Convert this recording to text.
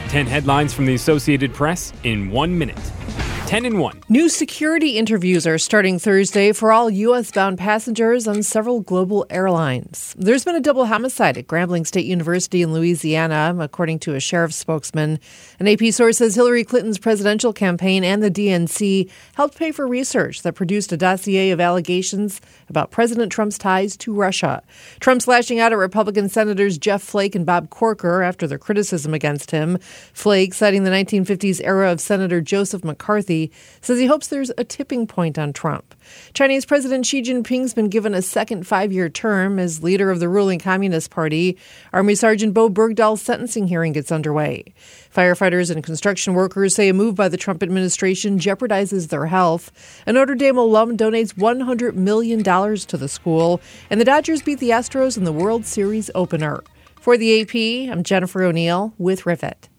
10 headlines from the Associated Press in 1 minute. 10 in 1. New security interviews are starting Thursday for all U.S.-bound passengers on several global airlines. There's been a double homicide at Grambling State University in Louisiana, according to a sheriff's spokesman. An AP source says Hillary Clinton's presidential campaign and the DNC helped pay for research that produced a dossier of allegations about President Trump's ties to Russia. Trump's lashing out at Republican Senators Jeff Flake and Bob Corker after their criticism against him. Flake, citing the 1950s era of Senator Joseph McCarthy, says he hopes there's a tipping point on Trump. Chinese President Xi Jinping's been given a second 5-year term as leader of the ruling Communist Party. Army Sergeant Bo Bergdahl's sentencing hearing gets underway. Firefighters and construction workers say a move by the Trump administration jeopardizes their health. A Notre Dame alum donates $100 million to the school, and the Dodgers beat the Astros in the World Series opener. For the AP, I'm Jennifer O'Neill with Rivet.